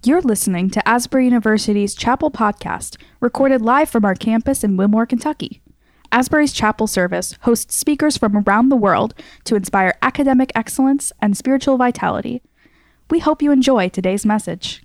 You're listening to Asbury University's Chapel Podcast, recorded live from our campus in Wilmore, Kentucky. Asbury's Chapel service hosts speakers from around the world to inspire academic excellence and spiritual vitality. We hope you enjoy today's message.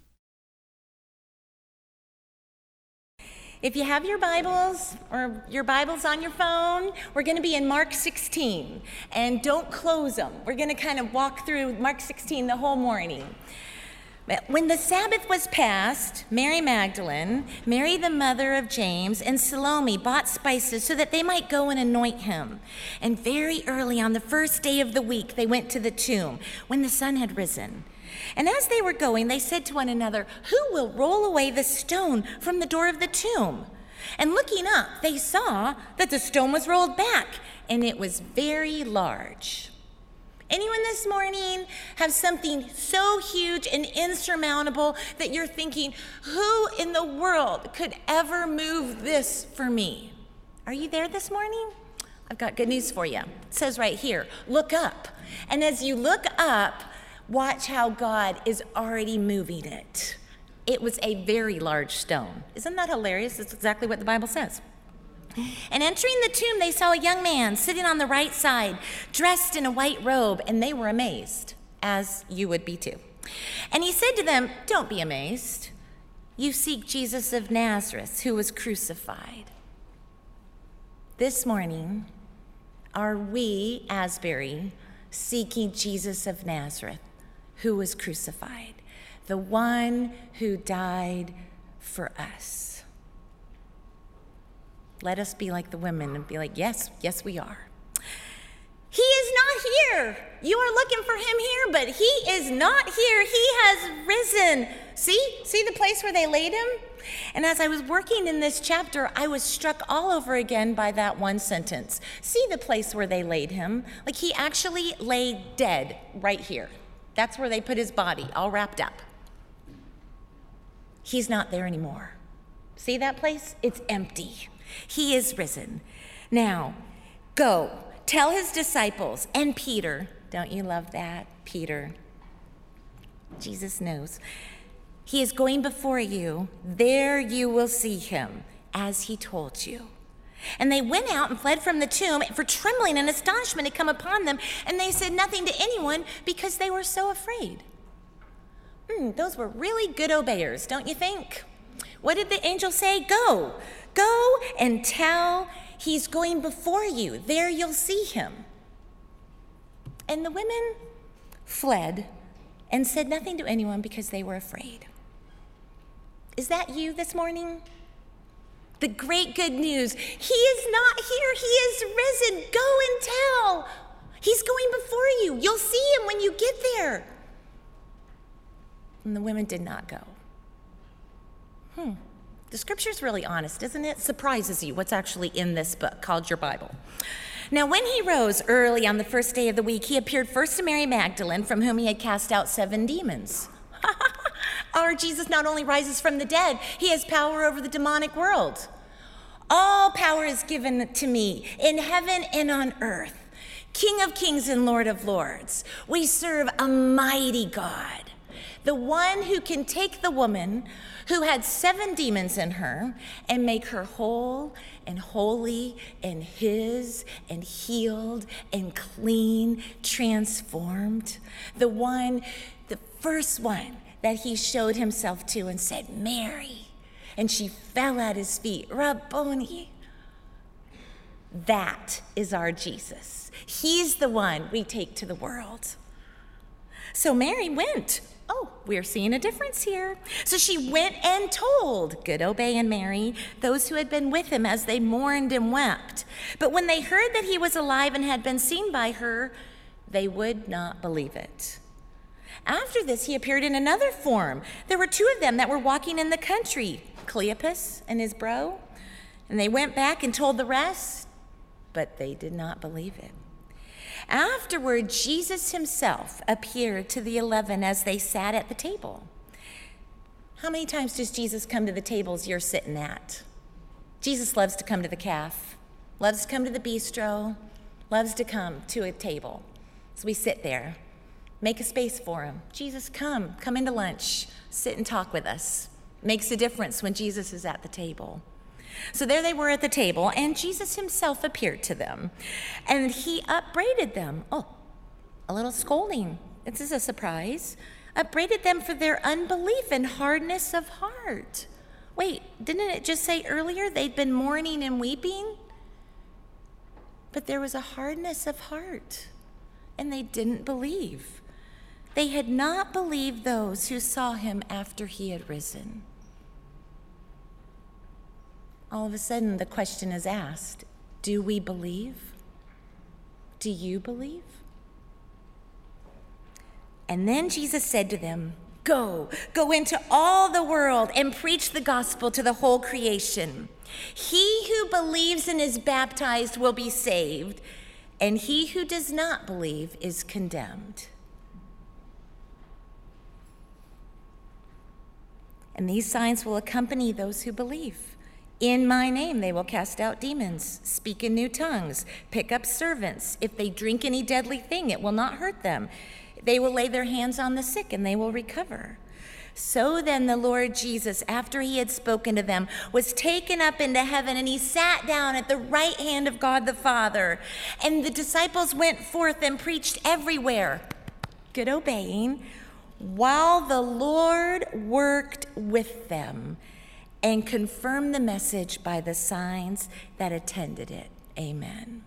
If you have your Bibles or your Bibles on your phone, we're going to be in Mark 16. And don't close them. We're going to kind of walk through Mark 16 the whole morning. When the Sabbath was past, Mary Magdalene, Mary the mother of James, and Salome bought spices so that they might go and anoint him. And very early on the first day of the week, they went to the tomb when the sun had risen. And as they were going, they said to one another, "Who will roll away the stone from the door of the tomb?" And looking up, they saw that the stone was rolled back, and it was very large. Anyone this morning have something so huge and insurmountable that you're thinking, who in the world could ever move this for me? Are you there this morning? I've got good news for you. It says right here, look up. And as you look up, watch how God is already moving it. It was a very large stone. Isn't that hilarious? That's exactly what the Bible says. And entering the tomb, they saw a young man sitting on the right side, dressed in a white robe, and they were amazed, as you would be too. And he said to them, "Don't be amazed. You seek Jesus of Nazareth, who was crucified." This morning, are we, Asbury, seeking Jesus of Nazareth, who was crucified, the one who died for us? Let us be like the women and be like, yes, we are. He is not here. You are looking for him here, but he is not here. He has risen. See the place where they laid him? And as I was working in this chapter, I was struck all over again by that one sentence. See the place where they laid him? Like he actually lay dead right here. That's where they put his body, all wrapped up. He's not there anymore. See that place? It's empty. He is risen. Now, go, tell his disciples and Peter. Don't you love that? Peter. Jesus knows. He is going before you. There you will see him, as he told you. And they went out and fled from the tomb, for trembling and astonishment had come upon them, and they said nothing to anyone because they were so afraid. Those were really good obeyers, don't you think? What did the angel say? Go and tell he's going before you. There you'll see him. And the women fled and said nothing to anyone because they were afraid. Is that you this morning? The great good news. He is not here. He is risen. Go and tell. He's going before you. You'll see him when you get there. And the women did not go. The scripture's really honest, isn't it? Surprises you what's actually in this book called your Bible. Now, when he rose early on the first day of the week, he appeared first to Mary Magdalene, from whom he had cast out 7 demons. Our Jesus not only rises from the dead, he has power over the demonic world. All power is given to me in heaven and on earth. King of kings and Lord of lords. We serve a mighty God, the one who can take the woman who had 7 demons in her and make her whole and holy and his and healed and clean, transformed. The first one that he showed himself to and said, "Mary," and she fell at his feet, "Rabboni." That is our Jesus. He's the one we take to the world. So Mary went. Oh, we're seeing a difference here. So she went and told, good obeying Mary, those who had been with him as they mourned and wept. But when they heard that he was alive and had been seen by her, they would not believe it. After this, he appeared in another form. There were 2 of them that were walking in the country, Cleopas and his bro. And they went back and told the rest, but they did not believe it. Afterward, Jesus himself appeared to the 11 as they sat at the table. How many times does Jesus come to the tables you're sitting at? Jesus loves to come to the calf, loves to come to the bistro, loves to come to a table. So we sit there Make a space for him. Jesus, come into lunch. Sit and talk with us. Makes a difference when Jesus is at the table. So there they were at the table, and Jesus himself appeared to them, and he upbraided them. Oh, a little scolding. This is a surprise. Upbraided them for their unbelief and hardness of heart. Wait, didn't it just say earlier they'd been mourning and weeping? But there was a hardness of heart, and they didn't believe. They had not believed those who saw him after he had risen. All of a sudden, the question is asked, do we believe? Do you believe? And then Jesus said to them, Go into all the world and preach the gospel to the whole creation. He who believes and is baptized will be saved, and he who does not believe is condemned. And these signs will accompany those who believe. In my name they will cast out demons, speak in new tongues, pick up servants. If they drink any deadly thing, it will not hurt them. They will lay their hands on the sick and they will recover. So then the Lord Jesus, after he had spoken to them, was taken up into heaven, and he sat down at the right hand of God the Father. And the disciples went forth and preached everywhere, good obeying, while the Lord worked with them and confirmed the message by the signs that attended it. Amen.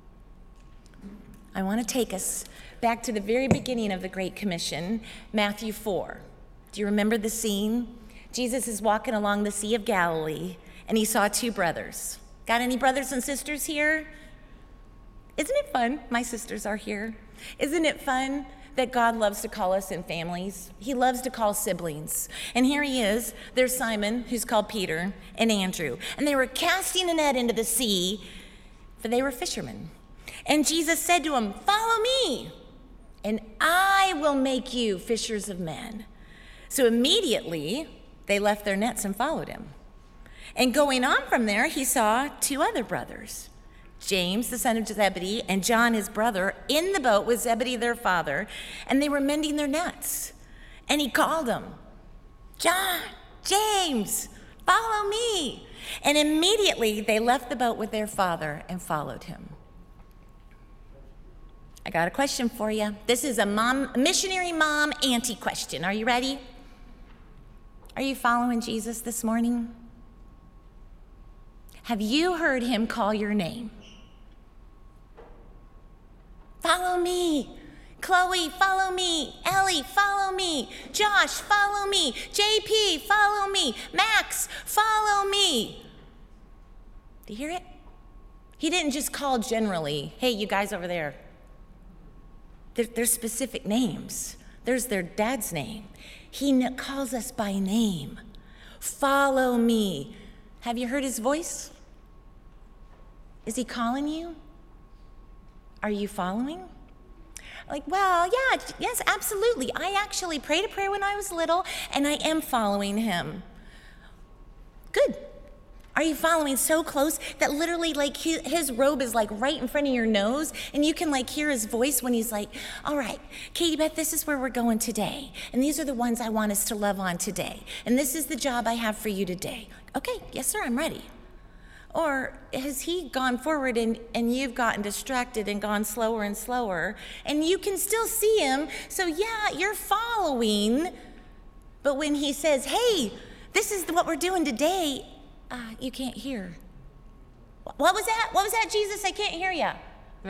I want to take us back to the very beginning of the Great Commission, Matthew 4. Do you remember the scene? Jesus is walking along the Sea of Galilee, and he saw two brothers. Got any brothers and sisters here? Isn't it fun? My sisters are here. Isn't it fun that God loves to call us in families? He loves to call siblings. And here he is. There's Simon, who's called Peter, and Andrew. And they were casting a net into the sea, for they were fishermen. And Jesus said to them, "Follow me, and I will make you fishers of men." So immediately they left their nets and followed him. And going on from there, he saw two other brothers, James, the son of Zebedee, and John, his brother, in the boat with Zebedee, their father, and they were mending their nets. And he called them, "John, James, follow me." And immediately they left the boat with their father and followed him. I got a question for you. This is a missionary mom auntie question. Are you ready? Are you following Jesus this morning? Have you heard him call your name? Follow me. Chloe, follow me. Ellie, follow me. Josh, follow me. JP, follow me. Max, follow me. Do you hear it? He didn't just call generally, "Hey, you guys over there." There's specific names. There's their dad's name. He calls us by name. Follow me. Have you heard his voice? Is he calling you? Are you following? Yes, absolutely. I actually prayed a prayer when I was little, and I am following him. Good. Are you following so close that literally his robe is right in front of your nose, and you can hear his voice when he's like, "All right, Katie Beth, this is where we're going today. And these are the ones I want us to love on today. And this is the job I have for you today." Okay, yes, sir, I'm ready. Or has he gone forward and you've gotten distracted and gone slower and slower, and you can still see him, so yeah, you're following, but when he says, "Hey, this is what we're doing today," you can't hear. What was that? What was that, Jesus? I can't hear you.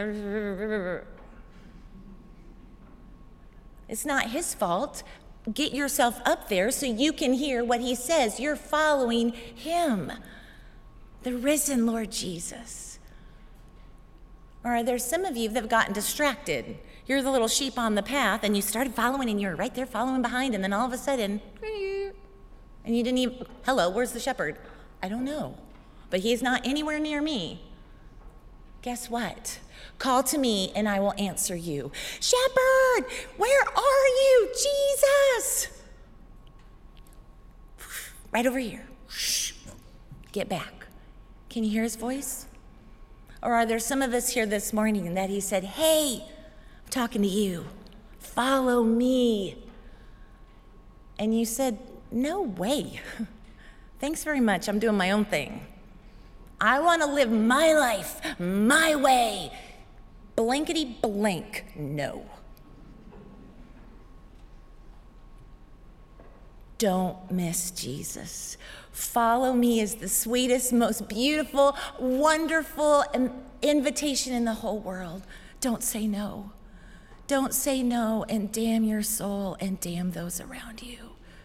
It's not his fault. Get yourself up there so you can hear what he says. You're following him, the risen Lord Jesus. Or are there some of you that have gotten distracted? You're the little sheep on the path, and you started following, and you're right there following behind, and then all of a sudden, and you didn't even, "Hello, where's the shepherd?" I don't know, but he's not anywhere near me. Guess what? Call to me and I will answer you. "Shepherd, where are you? Jesus!" Right over here. Get back. Can you hear his voice? Or are there some of us here this morning that he said, "Hey, I'm talking to you. follow me. And you said, no way. Thanks very much. I'm doing my own thing. I want to live my life, my way. Blankety blank, no. Don't miss Jesus. Follow me is the sweetest, most beautiful, wonderful invitation in the whole world. Don't say no. Don't say no and damn your soul and damn those around you.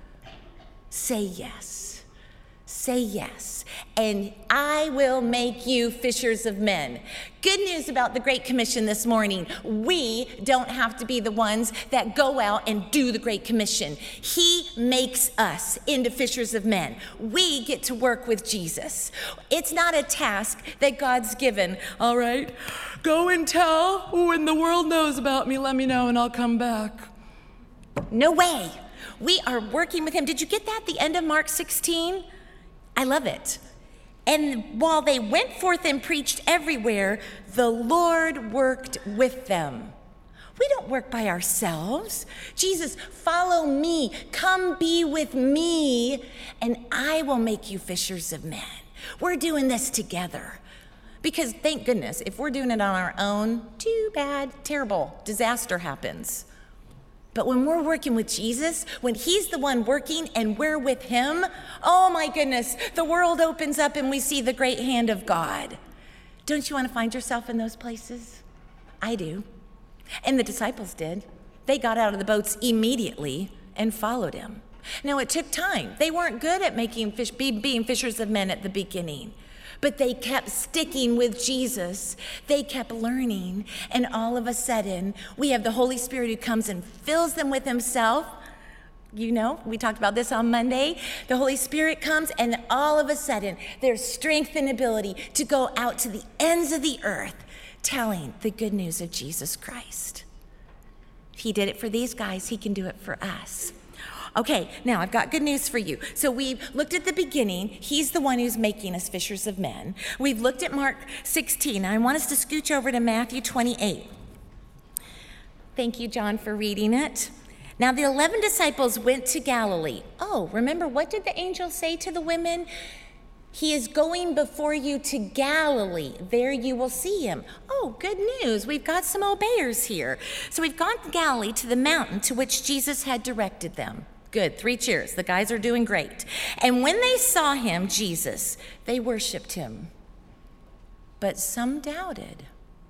Say yes. Say yes, and I will make you fishers of men. Good news about the Great Commission this morning. We don't have to be the ones that go out and do the Great Commission. He makes us into fishers of men. We get to work with Jesus. It's not a task that God's given. All right, go and tell when the world knows about me, let me know and I'll come back. No way. We are working with him. Did you get that at the end of Mark 16? I love it. And while they went forth and preached everywhere, the Lord worked with them. We don't work by ourselves. Jesus, follow me. Come be with me, and I will make you fishers of men. We're doing this together. Because thank goodness, if we're doing it on our own, too bad, terrible, disaster happens. But when we're working with Jesus, when he's the one working and we're with him, oh my goodness, the world opens up and we see the great hand of God. Don't you want to find yourself in those places? I do. And the disciples did. They got out of the boats immediately and followed him. Now, it took time. They weren't good at being fishers of men at the beginning. But they kept sticking with Jesus. They kept learning. And all of a sudden, we have the Holy Spirit who comes and fills them with himself. You know, we talked about this on Monday. The Holy Spirit comes, and all of a sudden, there's strength and ability to go out to the ends of the earth telling the good news of Jesus Christ. If he did it for these guys, he can do it for us. Okay, now I've got good news for you. So we've looked at the beginning. He's the one who's making us fishers of men. We've looked at Mark 16. I want us to scooch over to Matthew 28. Thank you, John, for reading it. Now the 11 disciples went to Galilee. Oh, remember, what did the angel say to the women? He is going before you to Galilee. There you will see him. Oh, good news. We've got some obeyers here. So we've gone to Galilee, to the mountain to which Jesus had directed them. Good, 3 cheers. The guys are doing great. And when they saw him, Jesus, they worshiped him. But some doubted.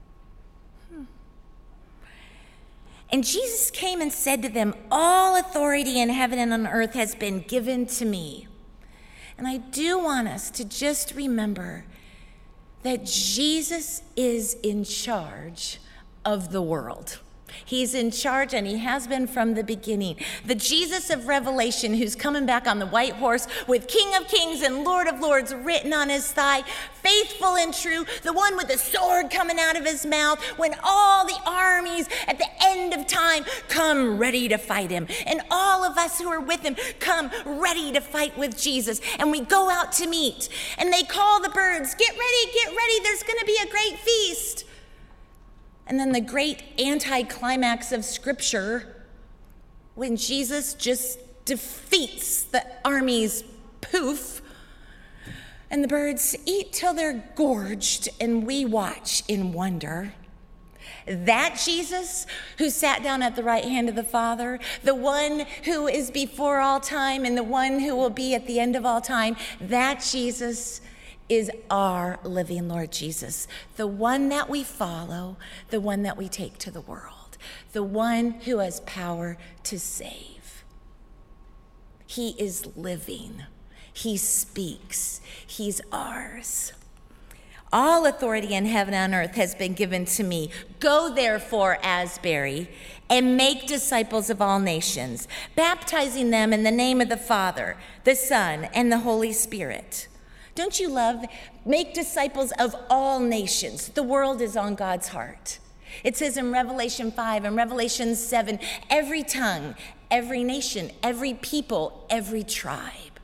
And Jesus came and said to them, all authority in heaven and on earth has been given to me. And I do want us to just remember that Jesus is in charge of the world. He's in charge, and he has been from the beginning. The Jesus of Revelation, who's coming back on the white horse with King of Kings and Lord of Lords written on his thigh, faithful and true, the one with the sword coming out of his mouth, when all the armies at the end of time come ready to fight him. And all of us who are with him come ready to fight with Jesus. And we go out to meet, and they call the birds, get ready, there's going to be a great feast. And then the great anticlimax of Scripture, when Jesus just defeats the armies, poof, and the birds eat till they're gorged, and we watch in wonder. That Jesus who sat down at the right hand of the Father, the one who is before all time and the one who will be at the end of all time, that Jesus is our living Lord Jesus, the one that we follow, the one that we take to the world, the one who has power to save. He is living. He speaks. He's ours. All authority in heaven and earth has been given to me. Go therefore, Asbury, and make disciples of all nations, baptizing them in the name of the Father, the Son, and the Holy Spirit. Don't you love, make disciples of all nations? The world is on God's heart. It says in Revelation 5 and Revelation 7, every tongue, every nation, every people, every tribe.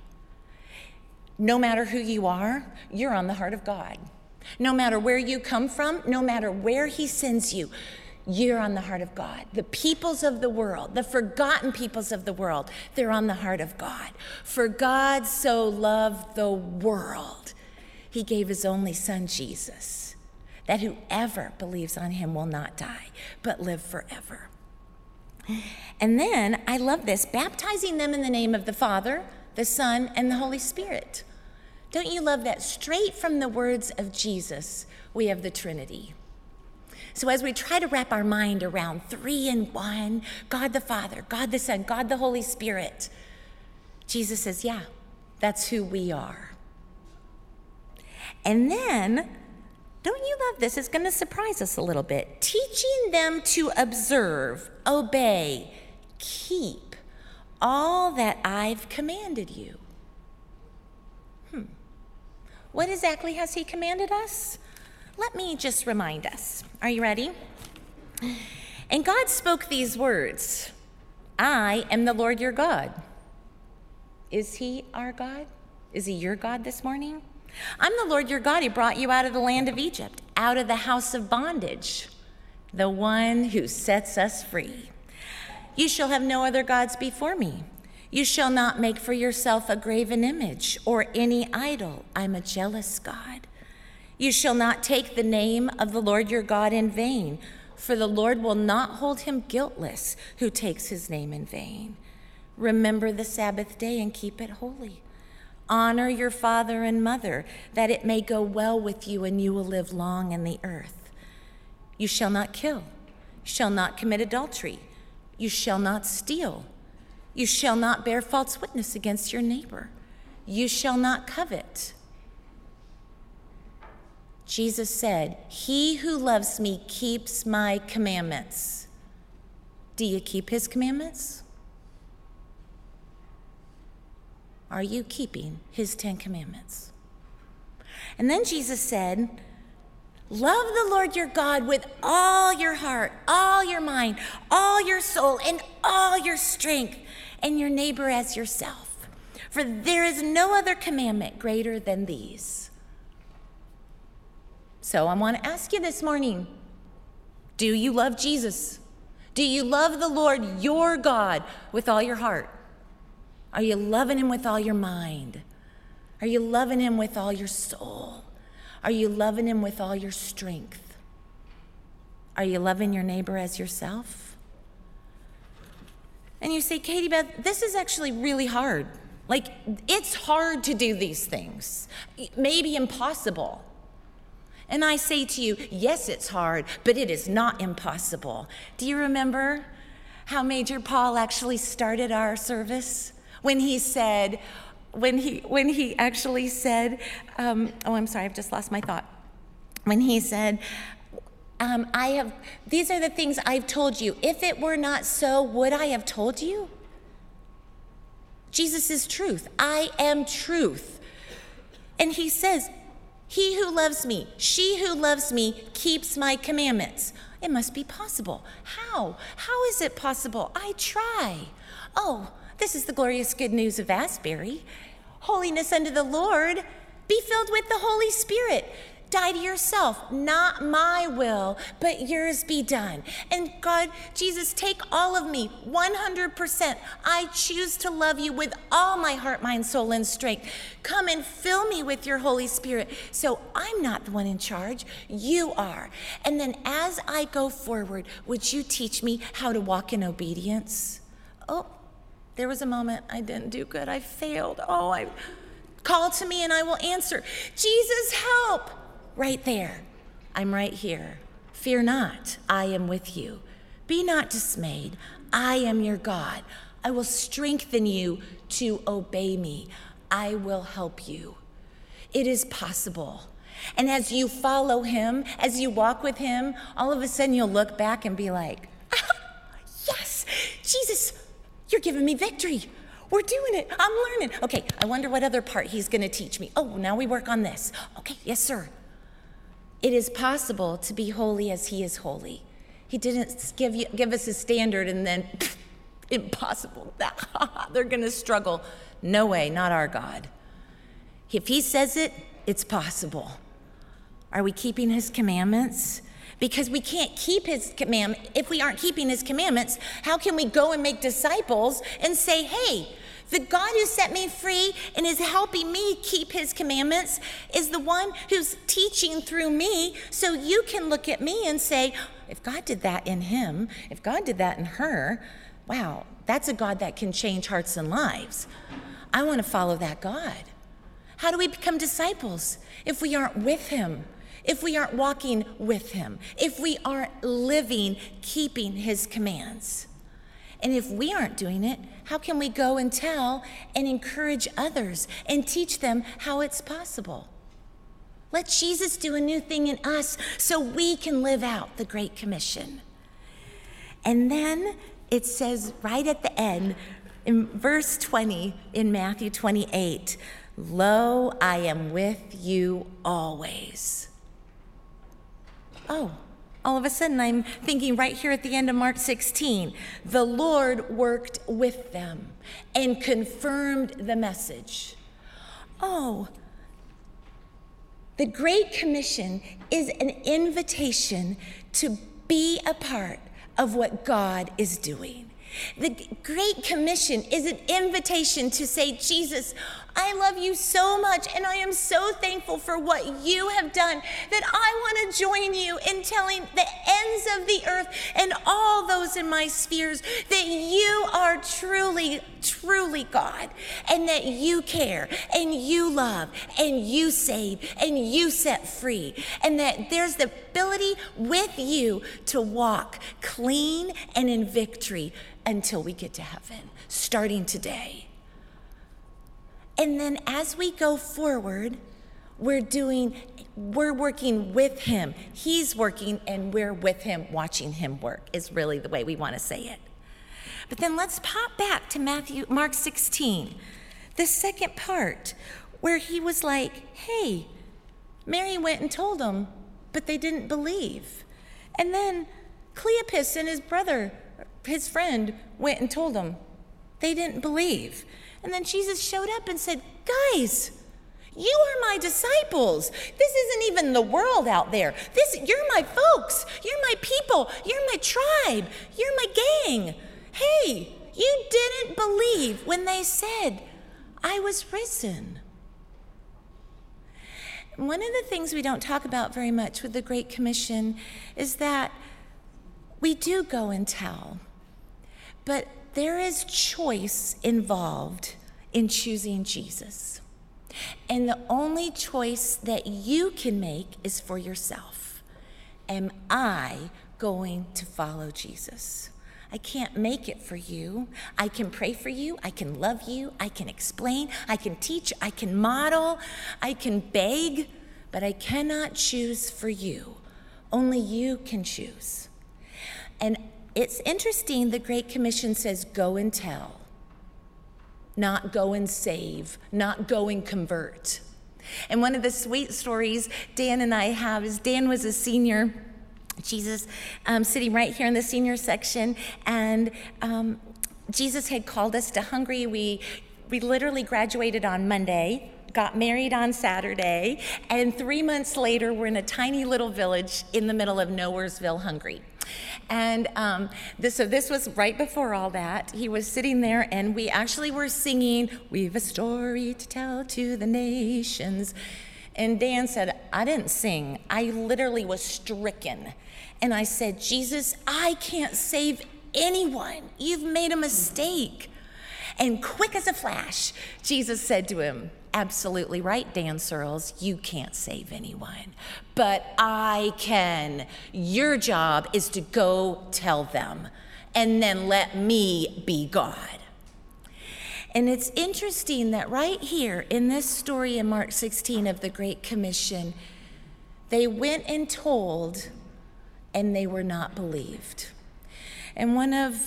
No matter who you are, you're on the heart of God. No matter where you come from, no matter where he sends you, you're on the heart of God. The peoples of the world, the forgotten peoples of the world, they're on the heart of God. For God so loved the world, he gave his only son, Jesus, that whoever believes on him will not die, but live forever. And then, I love this, baptizing them in the name of the Father, the Son, and the Holy Spirit. Don't you love that? Straight from the words of Jesus, we have the Trinity. So as we try to wrap our mind around 3 in 1, God the Father, God the Son, God the Holy Spirit, Jesus says, yeah, that's who we are. And then, don't you love this? It's going to surprise us a little bit. Teaching them to observe, obey, keep all that I've commanded you. What exactly has he commanded us? Let me just remind us. Are you ready? And God spoke these words, I am the Lord your God. Is he our God? Is he your God this morning? I'm the Lord your God who brought you out of the land of Egypt, out of the house of bondage, the one who sets us free. You shall have no other gods before me. You shall not make for yourself a graven image or any idol. I'm a jealous God. You shall not take the name of the Lord your God in vain, for the Lord will not hold him guiltless who takes his name in vain. Remember the Sabbath day and keep it holy. Honor your father and mother, that it may go well with you and you will live long in the earth. You shall not kill. You shall not commit adultery. You shall not steal. You shall not bear false witness against your neighbor. You shall not covet. Jesus said, he who loves me keeps my commandments. Do you keep his commandments? Are you keeping his 10 commandments? And then Jesus said, love the Lord your God with all your heart, all your mind, all your soul, and all your strength, and your neighbor as yourself. For there is no other commandment greater than these. So I want to ask you this morning, do you love Jesus? Do you love the Lord your God with all your heart? Are you loving him with all your mind? Are you loving him with all your soul? Are you loving him with all your strength? Are you loving your neighbor as yourself? And you say, Katie Beth, this is actually really hard. Like, it's hard to do these things. Maybe impossible. And I say to you, yes, it's hard, but it is not impossible. Do you remember how Major Paul actually started our service? When he said, when he actually said, I'm sorry, I've just lost my thought. When he said, these are the things I've told you. If it were not so, would I have told you? Jesus is truth. I am truth. And he says, he who loves me, she who loves me, keeps my commandments. It must be possible. How? How is it possible? I try. Oh, this is the glorious good news of Asbury. Holiness unto the Lord. Be filled with the Holy Spirit. Die to yourself. Not my will, but yours be done. And God, Jesus, take all of me, 100%. I choose to love you with all my heart, mind, soul, and strength. Come and fill me with your Holy Spirit. So I'm not the one in charge. You are. And then as I go forward, would you teach me how to walk in obedience? Oh, there was a moment I didn't do good. I failed. Call to me and I will answer. Jesus, help. Right there. I'm right here. Fear not. I am with you. Be not dismayed. I am your God. I will strengthen you to obey me. I will help you. It is possible. And as you follow him, as you walk with him, all of a sudden you'll look back and be like, yes, Jesus, you're giving me victory. We're doing it. I'm learning. Okay, I wonder what other part he's going to teach me. Oh, now we work on this. Okay, yes, sir. It is possible to be holy as he is holy. He didn't give us a standard and then, impossible. They're going to struggle. No way, not our God. If he says it, it's possible. Are we keeping his commandments? because we can't keep his commandment. If we aren't keeping his commandments, how can we go and make disciples and say, hey, the God who set me free and is helping me keep his commandments is the one who's teaching through me, so you can look at me and say, if God did that in him, if God did that in her, wow, that's a God that can change hearts and lives. I want to follow that God. How do we become disciples if we aren't with him? If we aren't walking with him? If we aren't living, keeping his commands? And if we aren't doing it, how can we go and tell and encourage others and teach them how it's possible? Let Jesus do a new thing in us so we can live out the Great Commission. And then it says right at the end, in verse 20 in Matthew 28, lo, I am with you always. Oh, all of a sudden I'm thinking right here at the end of Mark 16, the Lord worked with them and confirmed the message. Oh, the Great Commission is an invitation to be a part of what God is doing. The Great Commission is an invitation to say, Jesus, I love you so much, and I am so thankful for what you have done that I want to join you in telling the ends of the earth and all those in my spheres that you are truly, truly God, and that you care, and you love, and you save, and you set free, and that there's the ability with you to walk clean and in victory until we get to heaven, starting today. And then as we go forward, we're working with him. He's working and we're with him, watching him work is really the way we want to say it. But then let's pop back to Mark 16, the second part where he was like, hey, Mary went and told them, but they didn't believe. And then Cleopas and his brother, his friend, went and told them. They didn't believe. And then Jesus showed up and said, guys, you are my disciples. This isn't even the world out there. You're my folks. You're my people. You're my tribe. You're my gang. Hey, you didn't believe when they said, I was risen. One of the things we don't talk about very much with the Great Commission is that we do go and tell, but there is choice involved in choosing Jesus. And the only choice that you can make is for yourself. Am I going to follow Jesus? I can't make it for you. I can pray for you. I can love you. I can explain. I can teach. I can model. I can beg, but I cannot choose for you. Only you can choose. And it's interesting, the Great Commission says, go and tell, not go and save, not go and convert. And one of the sweet stories Dan and I have is Dan was a senior, Jesus sitting right here in the senior section, and Jesus had called us to Hungary. We literally graduated on Monday, got married on Saturday, and 3 months later, we're in a tiny little village in the middle of Nowheresville, Hungary. And this was right before all that. He was sitting there, and we actually were singing, we've a story to tell to the nations. And Dan said, I didn't sing. I literally was stricken. And I said, Jesus, I can't save anyone. You've made a mistake. And quick as a flash, Jesus said to him, absolutely right, Dan Searles, you can't save anyone, but I can. Your job is to go tell them, and then let me be God. And it's interesting that right here in this story in Mark 16 of the Great Commission, they went and told, and they were not believed. And one of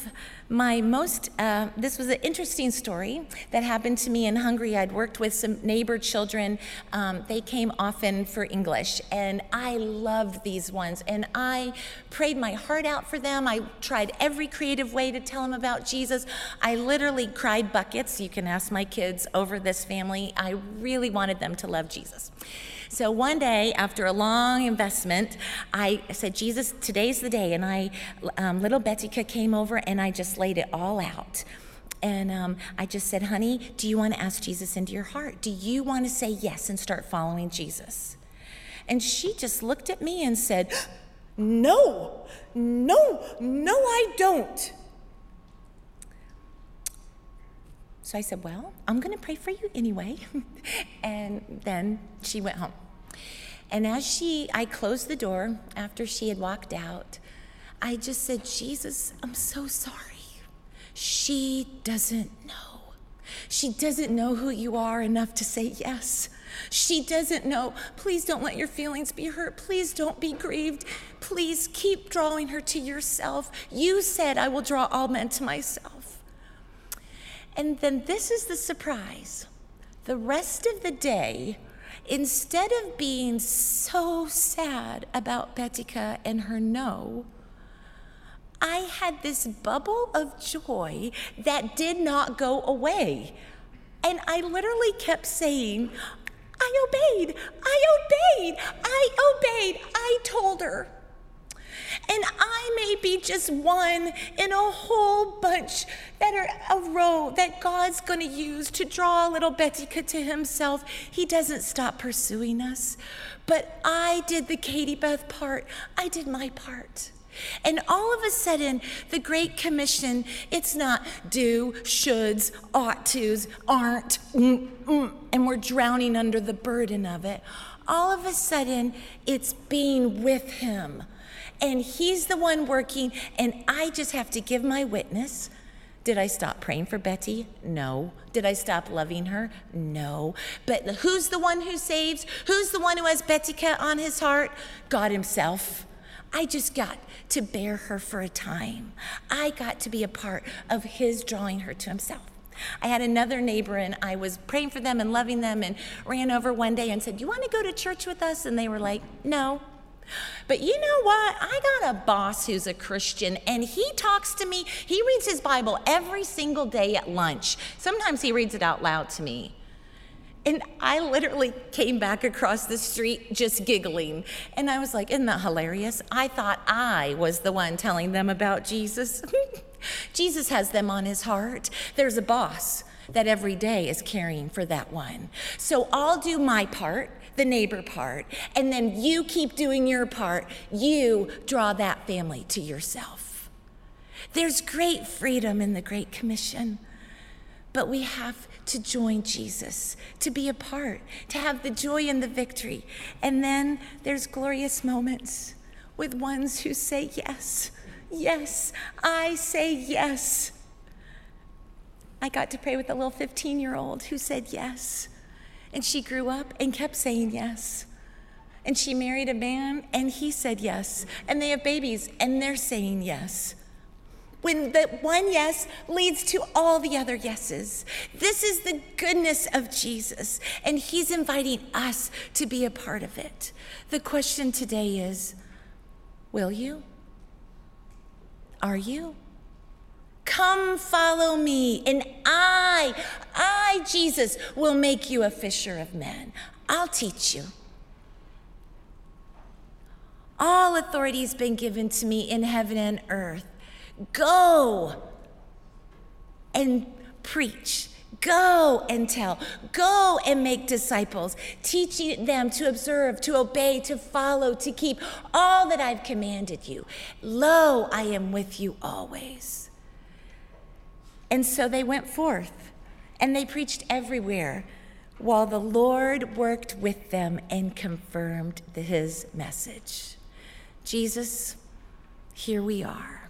This was an interesting story that happened to me in Hungary. I'd worked with some neighbor children. They came often for English, and I loved these ones. And I prayed my heart out for them. I tried every creative way to tell them about Jesus. I literally cried buckets. You can ask my kids over this family. I really wanted them to love Jesus. So one day, after a long investment, I said, Jesus, today's the day. And little Bettyka came over, and I just laid it all out. And I just said, honey, do you want to ask Jesus into your heart? Do you want to say yes and start following Jesus? And she just looked at me and said, no, I don't. So I said, well, I'm going to pray for you anyway. And then she went home. And I closed the door after she had walked out, I just said, Jesus, I'm so sorry. She doesn't know. She doesn't know who you are enough to say yes. She doesn't know. Please don't let your feelings be hurt. Please don't be grieved. Please keep drawing her to yourself. You said, I will draw all men to myself. And then this is the surprise. The rest of the day, instead of being so sad about Bettyka and her no, I had this bubble of joy that did not go away. And I literally kept saying, I obeyed, I told her. And I may be just one in a whole bunch that are a row that God's going to use to draw little Bettyka to himself. He doesn't stop pursuing us. But I did the Katie Beth part. I did my part. And all of a sudden, the Great Commission, it's not do, shoulds, ought tos, aren't, and we're drowning under the burden of it. All of a sudden, it's being with him. And he's the one working, and I just have to give my witness. Did I stop praying for Betty? No. Did I stop loving her? No. But who's the one who saves? Who's the one who has Bettyka on his heart? God himself. I just got to bear her for a time. I got to be a part of his drawing her to himself. I had another neighbor, and I was praying for them and loving them, and ran over one day and said, you want to go to church with us? And they were like, no. But you know what? I got a boss who's a Christian, and he talks to me. He reads his Bible every single day at lunch. Sometimes he reads it out loud to me. And I literally came back across the street just giggling. And I was like, isn't that hilarious? I thought I was the one telling them about Jesus. Jesus has them on his heart. There's a boss that every day is caring for that one. So I'll do my part, the neighbor part, and then you keep doing your part. You draw that family to yourself. There's great freedom in the Great Commission, but we have to join Jesus, to be a part, to have the joy and the victory. And then there's glorious moments with ones who say yes. Yes, I say yes. I got to pray with a little 15-year-old who said yes. And she grew up and kept saying yes. And she married a man, and he said yes. And they have babies, and they're saying yes. When the one yes leads to all the other yeses. This is the goodness of Jesus, and he's inviting us to be a part of it. The question today is, will you? Are you? Come follow me, and I, Jesus, will make you a fisher of men. I'll teach you. All authority has been given to me in heaven and earth. Go and preach. Go and tell. Go and make disciples, teaching them to observe, to obey, to follow, to keep all that I've commanded you. Lo, I am with you always. And so they went forth, and they preached everywhere, while the Lord worked with them and confirmed his message. Jesus, here we are.